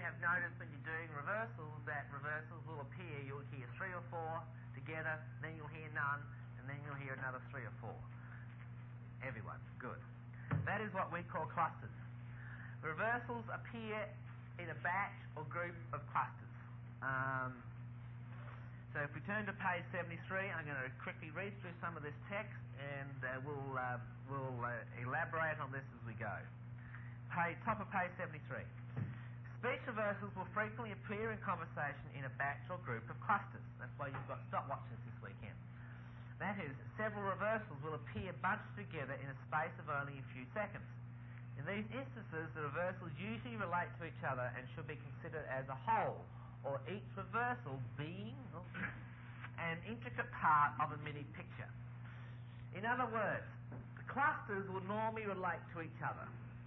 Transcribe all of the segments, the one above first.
have noticed when you're doing reversals that reversals will appear. You'll hear 3 or 4 together, then you'll hear none, and then you'll hear another 3 or 4. Everyone, good. That is what we call clusters. Reversals appear in a batch or group of clusters. So if we turn to page 73, I'm going to quickly read through some of this text, and we'll elaborate on this as we go. Top of page 73. Speech reversals will frequently appear in conversation in a batch or group of clusters. That's why you've got stopwatches this weekend. That is, several reversals will appear bunched together in a space of only a few seconds. In these instances, the reversals usually relate to each other and should be considered as a whole, or each reversal being an intricate part of a mini picture. In other words, the clusters will normally relate to each other.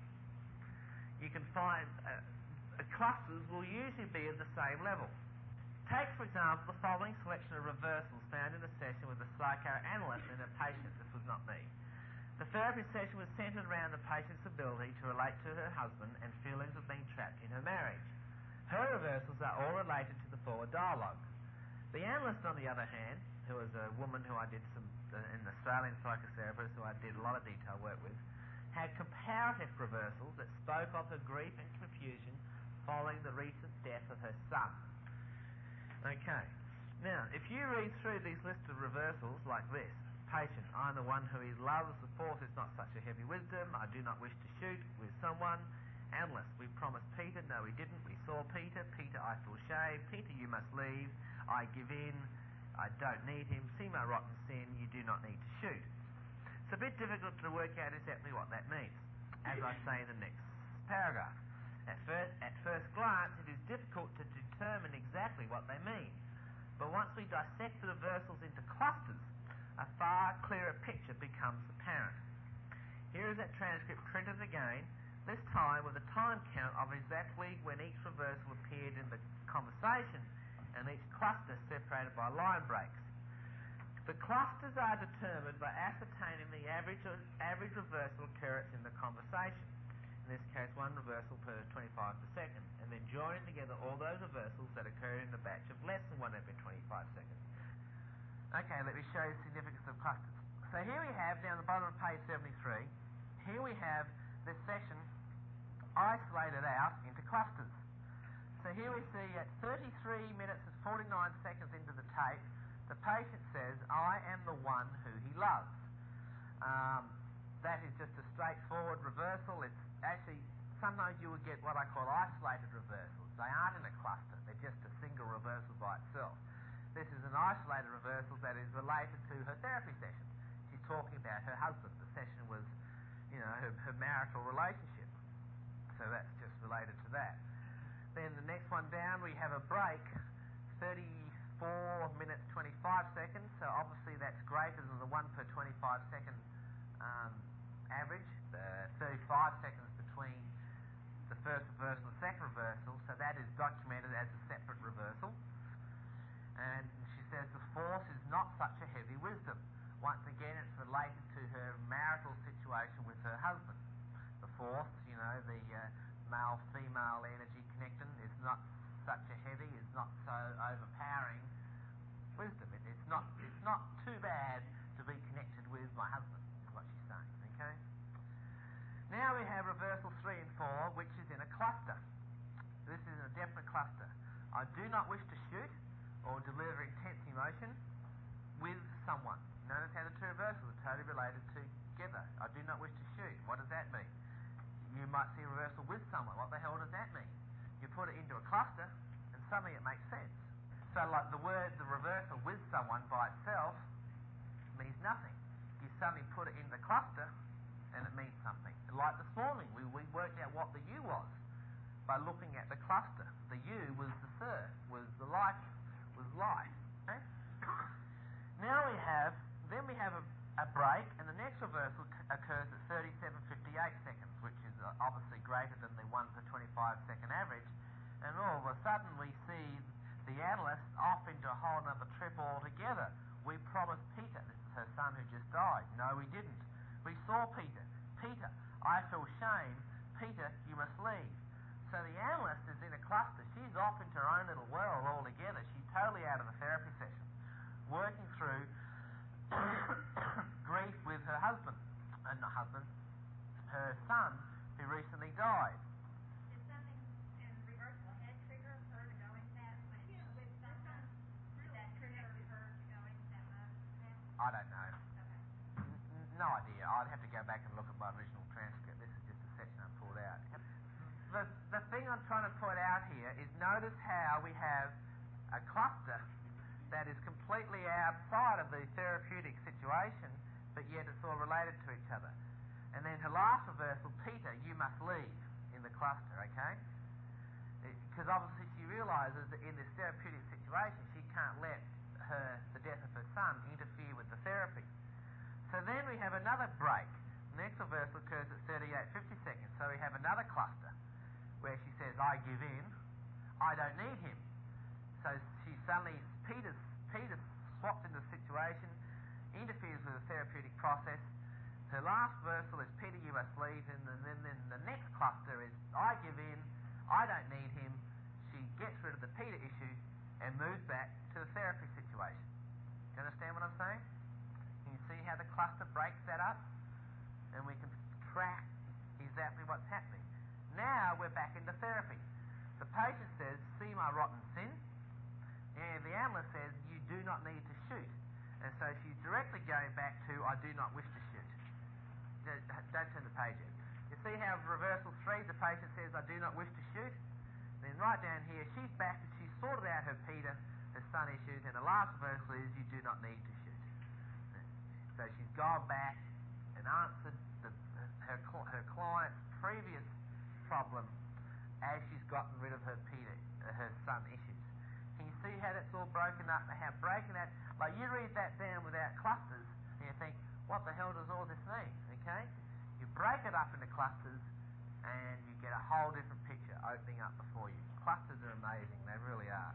You can find clusters will usually be at the same level. Take, for example, the following selection of reversals found in a session with a psychoanalyst and a patient. This was not me. The therapy session was centered around the patient's ability to relate to her husband and feelings of being trapped in her marriage. Her reversals are all related to the forward dialogue. The analyst, on the other hand, who was a woman who I did an Australian psychotherapist who I did a lot of detail work with, had comparative reversals that spoke of her grief and confusion following the recent death of her son. Okay. Now, if you read through these lists of reversals like this: patient, I'm the one who he loves, the fourth is not such a heavy wisdom, I do not wish to shoot with someone. Analyst, we promised Peter, no we didn't, we saw Peter, Peter I feel shame, Peter you must leave, I give in, I don't need him, see my rotten sin, you do not need to shoot. It's a bit difficult to work out exactly what that means, as I say in the next paragraph. At first glance, it is difficult to determine exactly what they mean, but once we dissect the reversals into clusters, a far clearer picture becomes apparent. Here is that transcript printed again, this time with a time count of exactly when each reversal appeared in the conversation and each cluster separated by line breaks. The clusters are determined by ascertaining the average reversal occurrence in the conversation. In this case, 1 reversal per 25 per second, and then joining together all those reversals that occurred in a batch of less than 1 every 25 seconds. Okay, let me show you the significance of clusters. So here we have, down the bottom of page 73, here we have this session isolated out into clusters. So here we see at 33 minutes and 49 seconds into the tape, the patient says, I am the one who he loves. That is just a straightforward reversal. It's actually, sometimes you will get what I call isolated reversals. They aren't in a cluster, they're just a single reversal by itself. This is an isolated reversal that is related to her therapy session. She's talking about her husband. The session was, her marital relationship. So that's just related to that. Then the next one down, we have a break, 34 minutes 25 seconds. So obviously that's greater than the 1 per 25 second average. The 35 seconds between the first reversal and the second reversal. So that is documented as a separate reversal. And she says the fourth is not such a heavy wisdom. Once again, it's related to her marital situation with her husband. The fourth, the male-female energy connection is not such a heavy, is not so overpowering wisdom. It's not too bad to be connected with my husband, is what she's saying. Okay. Now we have reversal 3 and 4, which is in a cluster. This is a definite cluster. I do not wish to shoot, or deliver intense emotion with someone. Notice how the two reversals are totally related together. I do not wish to shoot. What does that mean? You might see a reversal with someone. What the hell does that mean? You put it into a cluster, and suddenly it makes sense. So like the reversal with someone by itself means nothing. You suddenly put it in the cluster, and it means something. Like this morning, we worked out what the U was by looking at the cluster. The U was the third, was the life. Was life. Okay? Now we have a break, and the next reversal occurs at 37:58 seconds, which is obviously greater than the 1 per 25 second average. And all of a sudden we see the analyst off into a whole other trip altogether. We promised Peter, this is her son who just died. No, we didn't. We saw Peter. Peter, I feel shame. Peter, you must leave. So the analyst is in a cluster. She's off into her own little world altogether. She's totally out of the therapy session, working through grief with her husband, her son, who recently died. Did something in reversal head trigger her to go into that? With sometimes did that trigger her to go into that mode? I don't know. Okay. No idea. I'd have to go back and look at my original transcript. This is just a section I pulled out. The thing I'm trying to point out here is notice how we have a cluster that is completely outside of the therapeutic situation, but yet it's all related to each other. And then her last reversal, Peter, you must leave in the cluster, okay? Because obviously she realises that in this therapeutic situation she can't let the death of her son interfere with the therapy. So then we have another break. The next reversal occurs at 38:50 seconds. So we have another cluster where she says, I give in, I don't need him. So she suddenly, Peter swaps into the situation, interferes with the therapeutic process. Her last reversal is, Peter, you must leave, and then the next cluster is, I give in, I don't need him. She gets rid of the Peter issue and moves back to the therapy situation. Do you understand what I'm saying? Can you see how the cluster breaks that up? And we can track exactly what's happening. Now we're back into therapy. The patient says, see my rotten sin. And the analyst says, you do not need to shoot. And so she's directly going back to, I do not wish to shoot. Don't turn the page yet. You see how reversal 3, the patient says, I do not wish to shoot. Then right down here, she's back and she's sorted out her Peter, her son issues, and the last reversal is, you do not need to shoot. So she's gone back and answered her client's previous problem as she's gotten rid of her Peter, her son issues. Can you see how that's all broken up? How breaking that, like you read that down without clusters, and you think, what the hell does all this mean? Okay, you break it up into clusters, and you get a whole different picture opening up before you. Clusters are amazing; they really are.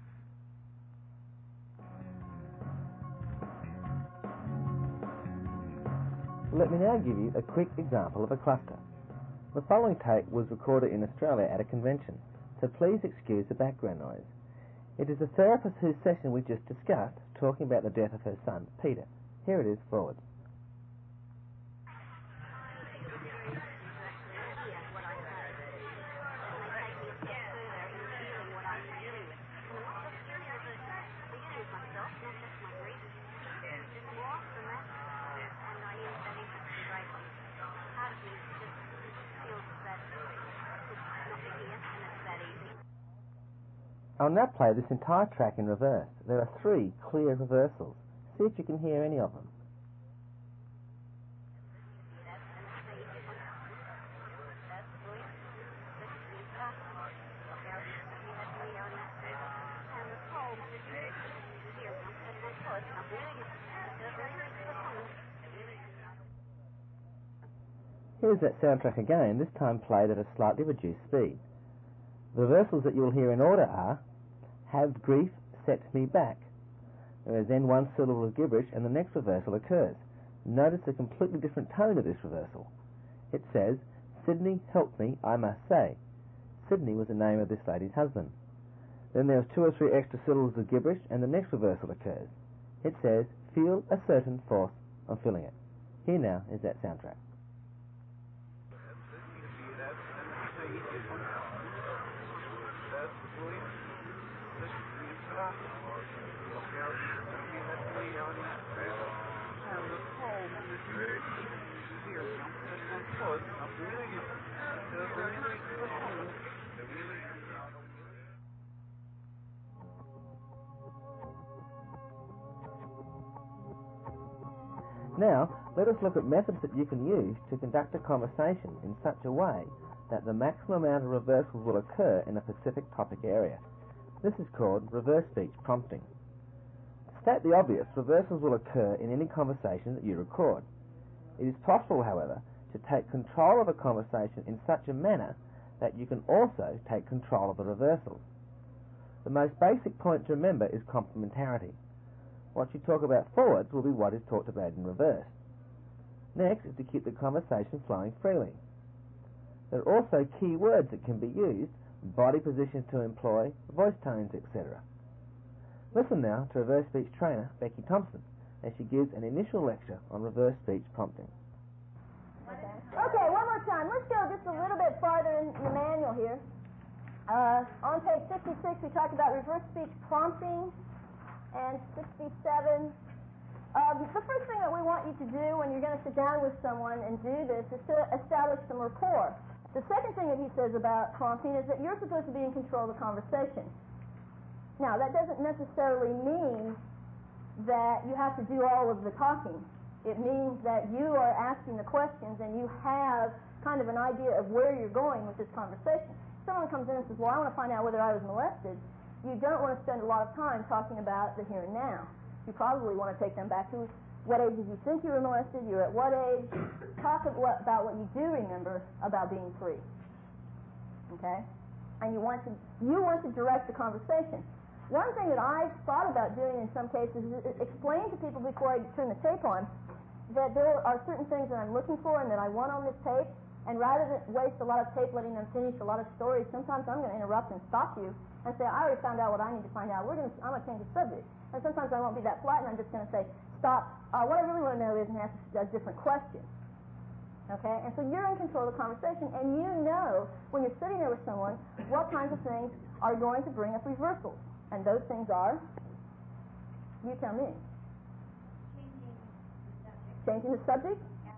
Let me now give you a quick example of a cluster. The following tape was recorded in Australia at a convention, so please excuse the background noise. It is the therapist whose session we just discussed, talking about the death of her son, Peter. Here it is, forward. I'll now play this entire track in reverse. There are 3 clear reversals. See if you can hear any of them. Here's that soundtrack again, this time played at a slightly reduced speed. The reversals that you'll hear in order are, have grief set me back. There is then one syllable of gibberish and the next reversal occurs. Notice a completely different tone of this reversal. It says, Sydney, help me, I must say. Sydney was the name of this lady's husband. Then there's 2 or 3 extra syllables of gibberish and the next reversal occurs. It says, feel a certain force, I'm feeling it. Here now is that soundtrack. Now, let us look at methods that you can use to conduct a conversation in such a way that the maximum amount of reversals will occur in a specific topic area. This is called reverse speech prompting. To state the obvious, reversals will occur in any conversation that you record. It is possible, however, to take control of a conversation in such a manner that you can also take control of the reversals. The most basic point to remember is complementarity. What you talk about forwards will be what is talked about in reverse. Next is to keep the conversation flowing freely. There are also key words that can be used body positions to employ, voice tones, etc. Listen now to reverse speech trainer Becky Thompson as she gives an initial lecture on reverse speech prompting. Okay, one more time. Let's go just a little bit farther in the manual here. On page 66, we talked about reverse speech prompting, and 67. The first thing that we want you to do when you're going to sit down with someone and do this is to establish some rapport. The second thing that he says about prompting is that you're supposed to be in control of the conversation. Now, that doesn't necessarily mean that you have to do all of the talking. It means that you are asking the questions and you have kind of an idea of where you're going with this conversation. Someone comes in and says, well, I want to find out whether I was molested. You don't want to spend a lot of time talking about the here and now. You probably want to take them back to what age did you think you were molested, you're at what age, talk about what you do remember about being free. Okay? And you want to direct the conversation. One thing that I've thought about doing in some cases is explain to people before I turn the tape on that there are certain things that I'm looking for and that I want on this tape, and rather than waste a lot of tape letting them finish a lot of stories, sometimes I'm going to interrupt and stop you and say, I already found out what I need to find out. I'm going to change the subject. And sometimes I won't be that flat, and I'm just going to say, stop. What I really want to know is, and ask a different question. Okay? And so you're in control of the conversation, and you know when you're sitting there with someone what kinds of things are going to bring up reversals. And those things are, you tell me. Changing the subject? Yeah.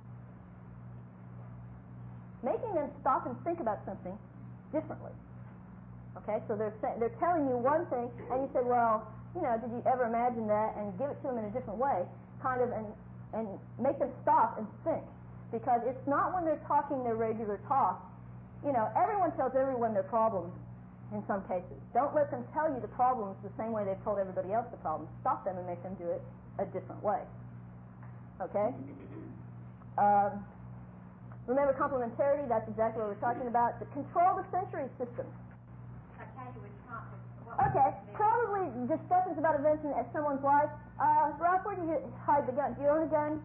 Making them stop and think about something differently. Okay, so they're telling you one thing, and you say, well, did you ever imagine that? And give it to them in a different way, kind of, and make them stop and think. Because it's not when they're talking their regular talk. Everyone tells everyone their problems in some cases. Don't let them tell you the problems the same way they've told everybody else the problems. Stop them and make them do it a different way. Okay? Remember complementarity? That's exactly what we're talking about. To control the sensory system. Okay, probably discussions about events in someone's life. Ralph, where do you hide the gun? Do you own a gun?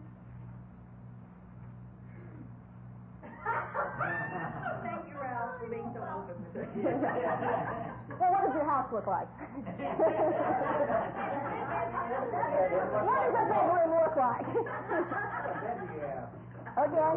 Thank you, Ralph, for being so open. Well, what does your house look like? What does a bedroom look like? Okay.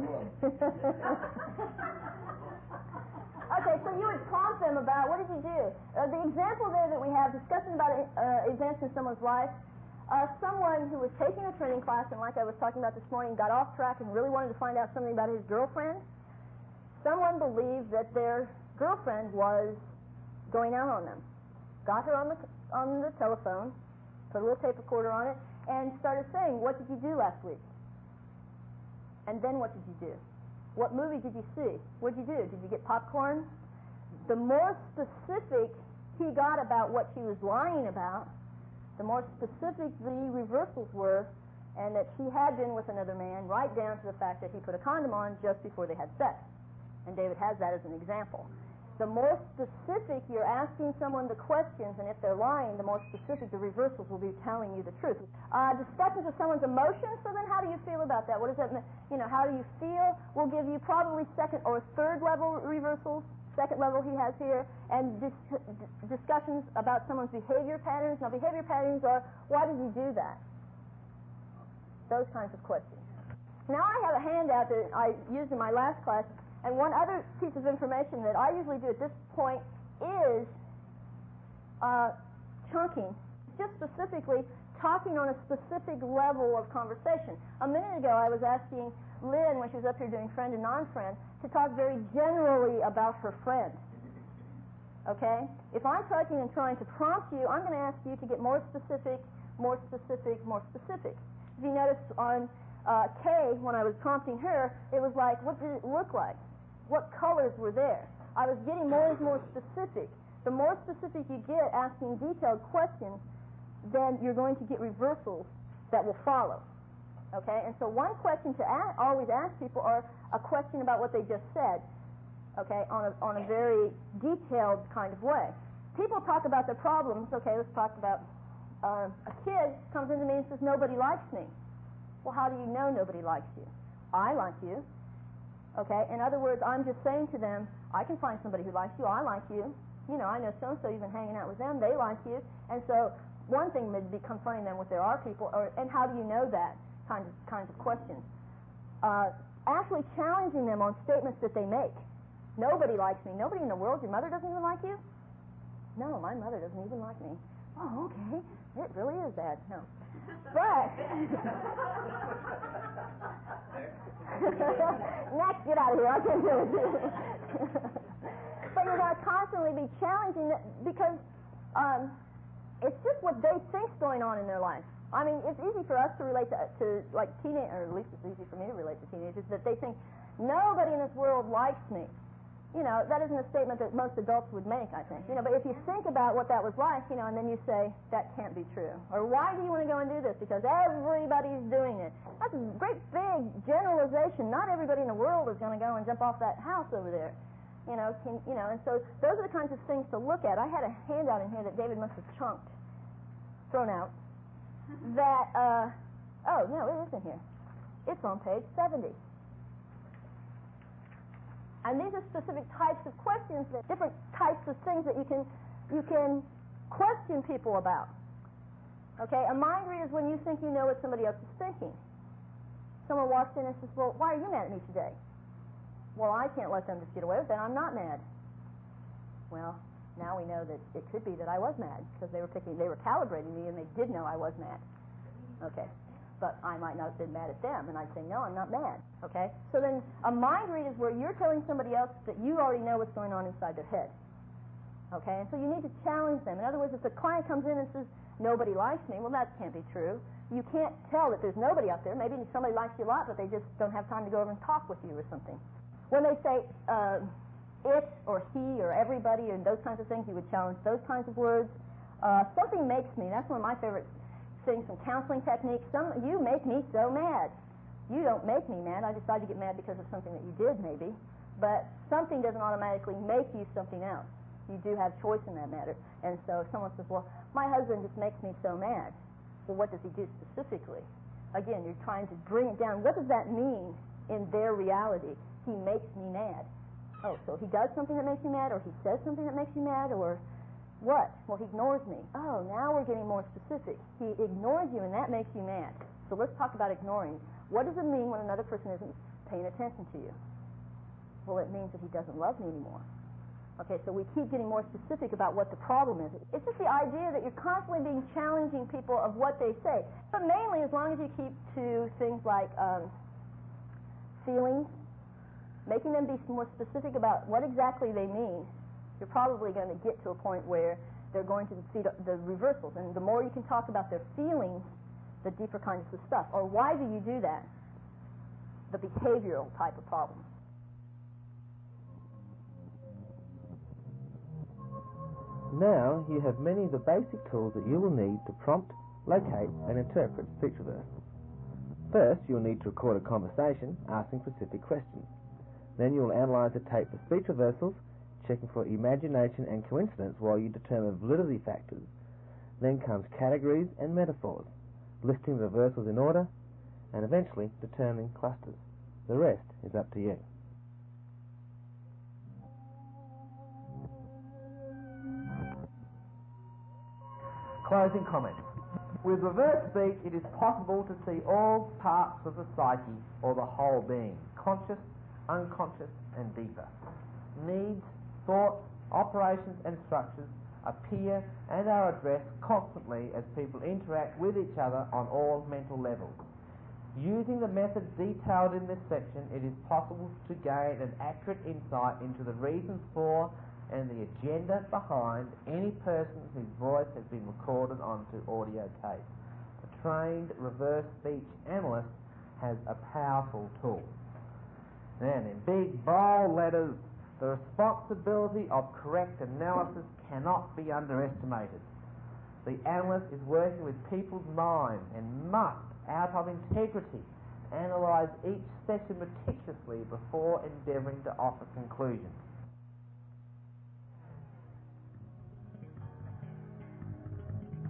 Okay, so you would prompt them about, what did you do? The example there that we have, discussing about events in someone's life, someone who was taking a training class, and like I was talking about this morning, got off track and really wanted to find out something about his girlfriend. Someone believed that their girlfriend was going out on them. Got her on the telephone, put a little tape recorder on it, and started saying, what did you do last week? And then what did you do? What movie did you see? What did you do? Did you get popcorn? The more specific he got about what she was lying about, the more specific the reversals were, and that she had been with another man, right down to the fact that he put a condom on just before they had sex. And David has that as an example. The more specific you're asking someone the questions, and if they're lying, the more specific the reversals will be telling you the truth. Discussions of someone's emotions, so then how do you feel about that? What does that mean? How do you feel? We'll give you probably second or third level reversals. Second level he has here, and discussions about someone's behavior patterns. Now, behavior patterns are, why did you do that? Those kinds of questions. Now, I have a handout that I used in my last class, and one other piece of information that I usually do at this point is chunking. Just specifically talking on a specific level of conversation. A minute ago, I was asking Lynn, when she was up here doing friend and non-friend, to talk very generally about her friend. Okay? If I'm talking and trying to prompt you, I'm going to ask you to get more specific, more specific, more specific. If you notice on Kay, when I was prompting her, it was like, what did it look like? What colors were there? I was getting more and more specific. The more specific you get asking detailed questions, then you're going to get reversals that will follow. Okay? And so one question to always ask people are a question about what they just said, okay, on a very detailed kind of way. People talk about their problems. Okay, let's talk about a kid comes into me and says, nobody likes me. Well, how do you know nobody likes you? I like you. Okay? In other words, I'm just saying to them, I can find somebody who likes you. I like you. You know, I know so-and-so, you've been hanging out with them. They like you. And so one thing would be confronting them with there are people, and how do you know that kinds of questions. Actually challenging them on statements that they make. Nobody likes me. Nobody in the world. Your mother doesn't even like you? No, my mother doesn't even like me. Oh, okay. It really is bad. No. But next, get out of here. I can't do it. But you're going to constantly be challenging it because it's just what they think's going on in their life. I mean, it's easy for us to relate to like teenagers, or at least it's easy for me to relate to teenagers, that they think nobody in this world likes me. You know, that isn't a statement that most adults would make, I think. You know, but if you think about what that was like, you know, and then you say, that can't be true. Or why do you want to go and do this? Because everybody's doing it. That's a great big generalization. Not everybody in the world is going to go and jump off that house over there. You know, and so those are the kinds of things to look at. I had a handout in here that David must have chunked, thrown out, that, oh, no, it isn't here. It's on page 70. And these are specific types of questions, that different types of things that you can question people about. Okay, a mind read is when you think you know what somebody else is thinking. Someone walks in and says, well, why are you mad at me today? Well, I can't let them just get away with it. I'm not mad. Well, now we know that it could be that I was mad because they were calibrating me and they did know I was mad. Okay. But I might not have been mad at them, and I'd say, no, I'm not mad, okay? So then a mind read is where you're telling somebody else that you already know what's going on inside their head, okay? And so you need to challenge them. In other words, if the client comes in and says, nobody likes me, well, that can't be true. You can't tell that there's nobody out there. Maybe somebody likes you a lot, but they just don't have time to go over and talk with you or something. When they say it or he or everybody and those kinds of things, you would challenge those kinds of words. Something makes me, that's one of my favorite things, some counseling techniques. You make me so mad. You don't make me mad. I decided to get mad because of something that you did, maybe. But something doesn't automatically make you something else. You do have choice in that matter. And so if someone says, well, my husband just makes me so mad. Well, what does he do specifically? Again, you're trying to bring it down. What does that mean in their reality? He makes me mad. Oh, so he does something that makes you mad, or he says something that makes you mad, or what? Well, he ignores me. Oh, now we're getting more specific. He ignores you, and that makes you mad. So let's talk about ignoring. What does it mean when another person isn't paying attention to you? Well, it means that he doesn't love me anymore. Okay, so we keep getting more specific about what the problem is. It's just the idea that you're constantly being challenging people of what they say. But mainly, as long as you keep to things like feelings, making them be more specific about what exactly they mean, you're probably going to get to a point where they're going to see the reversals. And the more you can talk about their feelings, the deeper kinds of stuff. Or why do you do that? The behavioral type of problem. Now you have many of the basic tools that you will need to prompt, locate, and interpret speech reversals. First, you'll need to record a conversation asking specific questions. Then you will analyze the tape for speech reversals, checking for imagination and coincidence while you determine validity factors. Then comes categories and metaphors, listing reversals in order, and eventually determining clusters. The rest is up to you. Closing comments. With reverse speech, it is possible to see all parts of the psyche or the whole being, conscious, unconscious, and deeper. Needs, thoughts, operations, and structures appear and are addressed constantly as people interact with each other on all mental levels. Using the method detailed in this section, it is possible to gain an accurate insight into the reasons for and the agenda behind any person whose voice has been recorded onto audio tape. A trained reverse speech analyst has a powerful tool. Then, in big, bold letters, the responsibility of correct analysis cannot be underestimated. The analyst is working with people's minds and must, out of integrity, analyze each session meticulously before endeavouring to offer conclusions.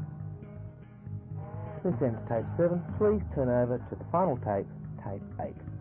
This ends tape 7. Please turn over to the final tape, tape 8.